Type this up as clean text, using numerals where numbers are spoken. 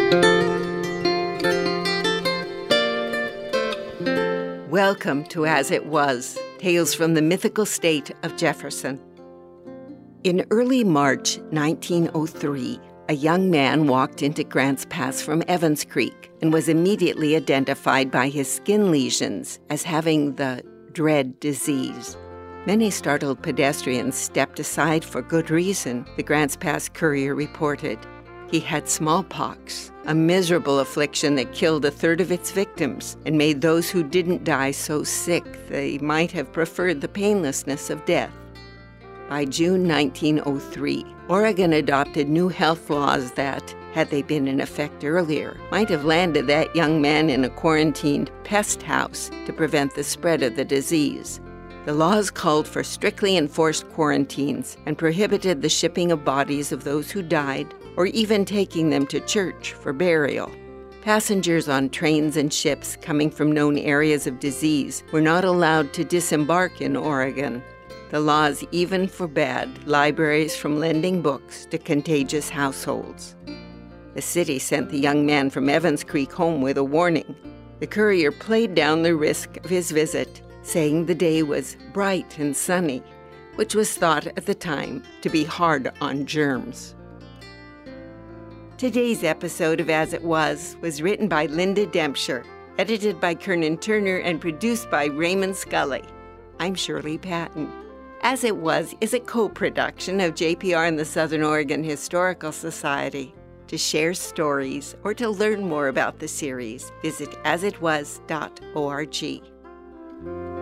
Welcome to As It Was, Tales from the Mythical State of Jefferson. In early March 1903, a young man walked into Grants Pass from Evans Creek and was immediately identified by his skin lesions as having the dread disease. Many startled pedestrians stepped aside for good reason, the Grants Pass Courier reported. He had smallpox, a miserable affliction that killed a third of its victims and made those who didn't die so sick they might have preferred the painlessness of death. By June 1903, Oregon adopted new health laws that, had they been in effect earlier, might have landed that young man in a quarantined pest house to prevent the spread of the disease. The laws called for strictly enforced quarantines and prohibited the shipping of bodies of those who died or even taking them to church for burial. Passengers on trains and ships coming from known areas of disease were not allowed to disembark in Oregon. The laws even forbade libraries from lending books to contagious households. The city sent the young man from Evans Creek home with a warning. The courier played down the risk of his visit, saying the day was bright and sunny, which was thought at the time to be hard on germs. Today's episode of As It Was written by Linda Dempscher, edited by Kernan Turner, and produced by Raymond Scully. I'm Shirley Patton. As It Was is a co-production of JPR and the Southern Oregon Historical Society. To share stories or to learn more about the series, visit asitwas.org.